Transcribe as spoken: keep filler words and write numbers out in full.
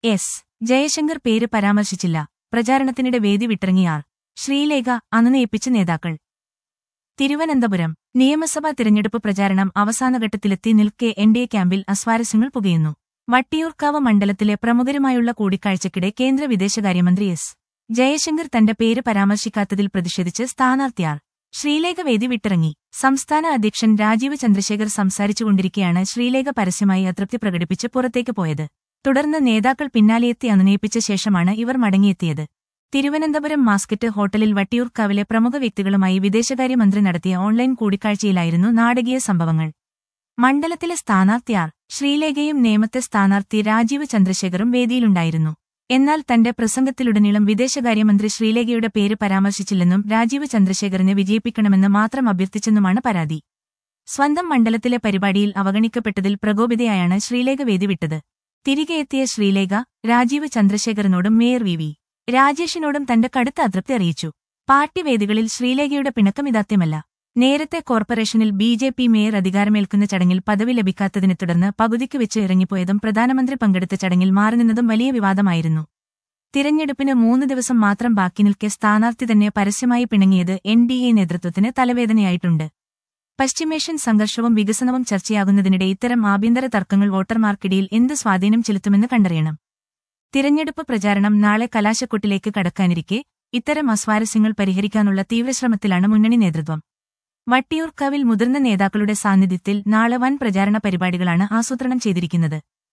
S Jaishankar പേര് പരാമർശിച്ചില്ല. പ്രചാരണത്തിനിടെ വേദി വിട്ടിറങ്ങി R Sreelekha അനുനയിപ്പിച്ച നേതാക്കൾ. തിരുവനന്തപുരം നിയമസഭാ തിരഞ്ഞെടുപ്പ് പ്രചാരണം അവസാനഘട്ടത്തിലെത്തി നിൽക്കെ എൻ ഡി എ ക്യാമ്പിൽ അസ്വാരസ്യങ്ങൾ പുകയുന്നു. വട്ടിയൂർക്കാവ് മണ്ഡലത്തിലെ പ്രമുഖരുമായുള്ള കൂടിക്കാഴ്ചയ്ക്കിടെ കേന്ദ്ര വിദേശകാര്യമന്ത്രി എസ് ജയശങ്കർ തന്റെ പേര് പരാമർശിക്കാത്തതിൽ പ്രതിഷേധിച്ച് സ്ഥാനാർത്ഥി ആർ ശ്രീലേഖ വേദി വിട്ടിറങ്ങി. സംസ്ഥാന അധ്യക്ഷൻ രാജീവ് ചന്ദ്രശേഖർ സംസാരിച്ചുകൊണ്ടിരിക്കെയാണ് ശ്രീലേഖ പരസ്യമായി അതൃപ്തി പ്രകടിപ്പിച്ച് പുറത്തേക്ക് പോയത്. തുടർന്ന് നേതാക്കൾ പിന്നാലെയെത്തി അനുനയിപ്പിച്ച ശേഷമാണ് ഇവർ മടങ്ങിയെത്തിയത്. തിരുവനന്തപുരം മാസ്കറ്റ് ഹോട്ടലിൽ വട്ടിയൂർക്കാവിലെ പ്രമുഖ വ്യക്തികളുമായി വിദേശകാര്യമന്ത്രി നടത്തിയ ഓൺലൈൻ കൂടിക്കാഴ്ചയിലായിരുന്നു നാടകീയ സംഭവങ്ങൾ. മണ്ഡലത്തിലെ സ്ഥാനാർത്ഥി ആർ ശ്രീലേഖയും നേമത്തെ സ്ഥാനാർത്ഥി രാജീവ് ചന്ദ്രശേഖറും വേദിയിലുണ്ടായിരുന്നു. എന്നാൽ തന്റെ പ്രസംഗത്തിലുടനീളം വിദേശകാര്യമന്ത്രി ശ്രീലേഖയുടെ പേര് പരാമർശിച്ചില്ലെന്നും രാജീവ് ചന്ദ്രശേഖറിനെ വിജയിപ്പിക്കണമെന്ന് മാത്രം അഭ്യർത്ഥിച്ചെന്നുമാണ് പരാതി. സ്വന്തം മണ്ഡലത്തിലെ പരിപാടിയിൽ അവഗണിക്കപ്പെട്ടതിൽ പ്രകോപിതയായാണ് ശ്രീലേഖ വേദി വിട്ടത്. തിരികെ എത്തിയ ശ്രീലേഖ രാജീവ് ചന്ദ്രശേഖറിനോടും മേയർ വി വി രാജേഷിനോടും തന്റെ കടുത്ത അതൃപ്തി അറിയിച്ചു. പാർട്ടി വേദികളിൽ ശ്രീലേഖയുടെ പിണക്കം ഇതാദ്യമല്ല. നേരത്തെ കോർപ്പറേഷനിൽ ബി ജെ പി മേയർ അധികാരമേൽക്കുന്ന ചടങ്ങിൽ പദവി ലഭിക്കാത്തതിനെ തുടർന്ന് പകുതിക്ക് വെച്ച് ഇറങ്ങിപ്പോയതും പ്രധാനമന്ത്രി പങ്കെടുത്ത ചടങ്ങിൽ മാറിനിന്നതും വലിയ വിവാദമായിരുന്നു. തിരഞ്ഞെടുപ്പിന് മൂന്ന് ദിവസം മാത്രം ബാക്കി നിൽക്കെ സ്ഥാനാർത്ഥി തന്നെ പരസ്യമായി പിണങ്ങിയത് എൻ ഡി എ നേതൃത്വത്തിന് തലവേദനയായിട്ടുണ്ട്. പശ്ചിമേഷ്യൻ സംഘർഷവും വികസനവും ചർച്ചയാകുന്നതിനിടെ ഇത്തരം ആഭ്യന്തര തർക്കങ്ങൾ വോട്ടർമാർക്കിടയിൽ എന്ത് സ്വാധീനം ചെലുത്തുമെന്ന് കണ്ടറിയണം. തിരഞ്ഞെടുപ്പ് പ്രചാരണം നാളെ കലാശക്കൊട്ടിലേക്ക് കടക്കാനിരിക്കെ ഇത്തരം അസ്വാരസ്യങ്ങൾ പരിഹരിക്കാനുള്ള തീവ്രശ്രമത്തിലാണ് മുന്നണി നേതൃത്വം. വട്ടിയൂർക്കാവിൽ മുതിർന്ന നേതാക്കളുടെ സാന്നിധ്യത്തിൽ നാളെ വൻ പ്രചാരണ പരിപാടികളാണ് ആസൂത്രണം ചെയ്തിരിക്കുന്നത്.